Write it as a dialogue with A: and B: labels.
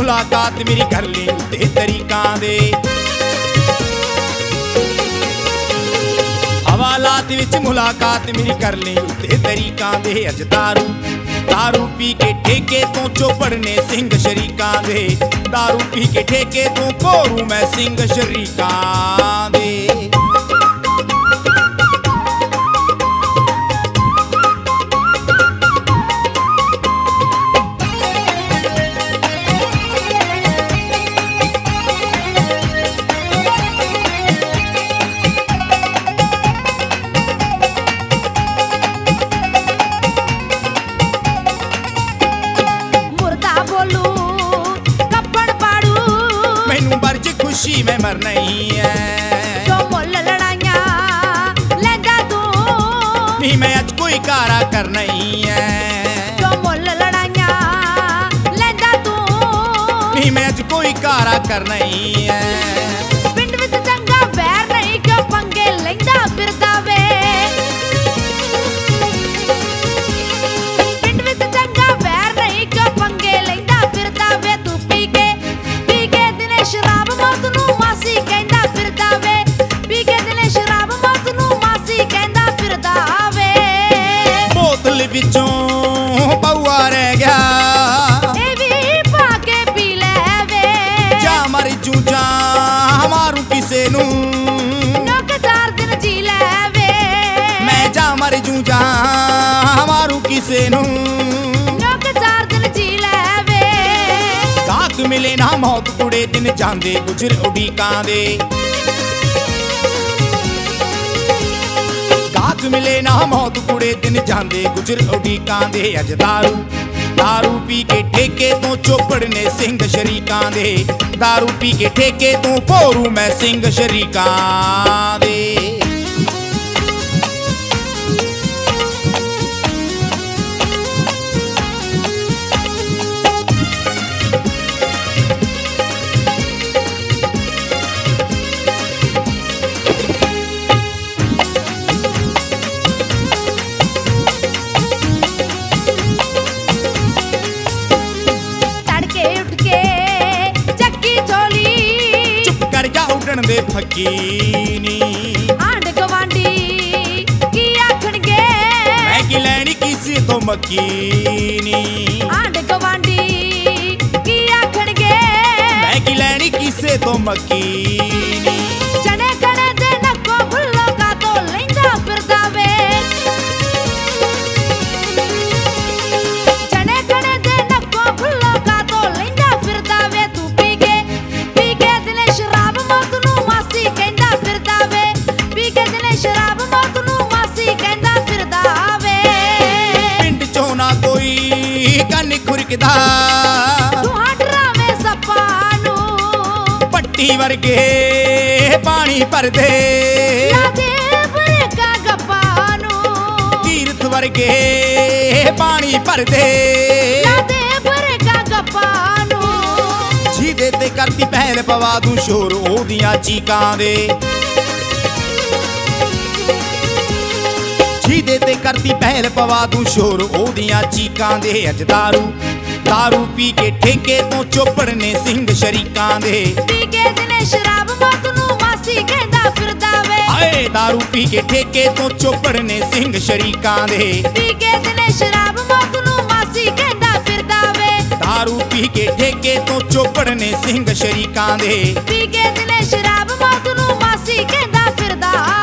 A: ਮੁਲਾਕਾਤ ਮੇਰੀ ਕਰ ਲਈ ਉੱਤੇ ਤਰੀਕਾਂ ਦੇ। ਹਵਾਲਾਤ ਵਿੱਚ ਮੁਲਾਕਾਤ ਮੇਰੀ ਕਰ ਲਈ ਉੱਤੇ ਤਰੀਕਾਂ ਦੇ। ਅੱਜ दारू पी के ठेके तो चौपड़ ने सिंह शरीकां दे। दारू पी के ठेके तो घोरू मैं सिंह शरीकां दे। खुशी में मर नहीं है
B: जो मुल लड़ाइयां लेंदा तू
A: नहीं मैं अज कोई कारा कर नहीं है।
B: जो मुल लड़ाइयां लेंदा तू
A: नहीं मैं अज कोई कारा कर नहीं है।
B: पिंड विच चंगा वैर नहीं क्यों पंगे लेंदा फिरदा वे। पिंड विच चंगा वैर नहीं क्यों पंगे लेंदा फिरदा वे। तू पी के दिने शराब मौत नू मासी कहंदा फिरदा वे। पी के दिने शराब मौत नू मासी कहंदा फिरदा वे।
A: बोतल विचों पौआ रह गया
B: ए भी पाके पी ले वे।
A: जा मर जू जा मारू किसे नू
B: नौक 4 दिन जी ले वे।
A: मैं जा मर जू जा मारू किसे नू
B: नौक 4 दिन जी ले वे।
A: गाहक मिले ना मौत कुड़े दिन जांदे गुजर उड़ीकां दे। गाहक मिले ना मौत कुड़े दिन जांदे गुजर उड़ीकां दे। अज दारू पी के ठेके तो चौपड़ ने सिंह शरीकां दे। दारू पी के ठेके तो भोरू मैं सिंह शरीकां दे। दे फकीनी
B: आंड गवांडी की आखणगे
A: मैं की लैनी किसी तो मकीनी।
B: आंड गवांडी की आखणगे
A: मैं की लैनी किसे तो मकीनी।
B: चने कने दे नक्को भुल्लो का तो लेंदा फिरदा वे। चने कने दे नक्को भुल्लो का तो लेंदा फिरदा वे। तू पी के दिने शराब मौत नू मासी कहंदा फिरदा वे। पी के दिने शराब मौत नू मासी कहंदा फिरदा वे।
A: पिंड चों ना कोई कन खुरकदा
B: तू हटरावे सप्पा नू
A: पट्टी वर्गे पानी भर दे।
B: लादे बरका गप्पा नू
A: तीर्थ वर्गे पानी भर दे।
B: लादे बरका गप्पा नू
A: ਜਿਹਦੇ ਤੇ ਕਰਦੀ ਪਹਿਲ ਪਵਾ ਦੂੰ ਸ਼ੋਰ ਉਹਦੀਆਂ ਚੀਕਾਂ ਦੇ। ਜਿਹਦੇ ਤੇ ਕਰਦੀ ਪਹਿਲ ਪਵਾ ਦੂੰ ਸ਼ੋਰ ਉਹਦੀਆਂ ਚੀਕਾਂ ਦੇ। ਅੱਜ दारू ਪੀ ਕੇ ਠੇਕੇ ਤੋਂ ਚੌਪੜ ਨੇ ਸਿੰਘ ਸ਼ਰੀਕਾਂ ਦੇ।
B: ਪੀ ਕੇ ਦਿਨੇ ਸ਼ਰਾਬ ਮੌਤ ਨੂੰ ਮਾਸੀ ਕਹਿੰਦਾ ਫਿਰਦਾ ਵੇ।
A: ਹਾਏ दारू ਪੀ ਕੇ ਠੇਕੇ ਤੋਂ ਚੌਪੜ ਨੇ ਸਿੰਘ ਸ਼ਰੀਕਾਂ ਦੇ।
B: ਪੀ ਕੇ ਦਿਨੇ ਸ਼ਰਾਬ ਮੌਤ ਨੂੰ ਮਾਸੀ ਕਹਿੰਦਾ ਫਿਰਦਾ ਵੇ।
A: दारू ਪੀ ਕੇ ਠੇਕੇ ਤੋਂ ਚੌਪੜ ਨੇ ਸਿੰਘ ਸ਼ਰੀਕਾਂ ਦੇ।
B: ਪੀ ਕੇ ਦਿਨੇ ਸ਼ਰਾਬ ਮੌਤ ਨੂੰ ਮਾਸੀ ਕਹਿੰਦਾ ਫਿਰਦਾ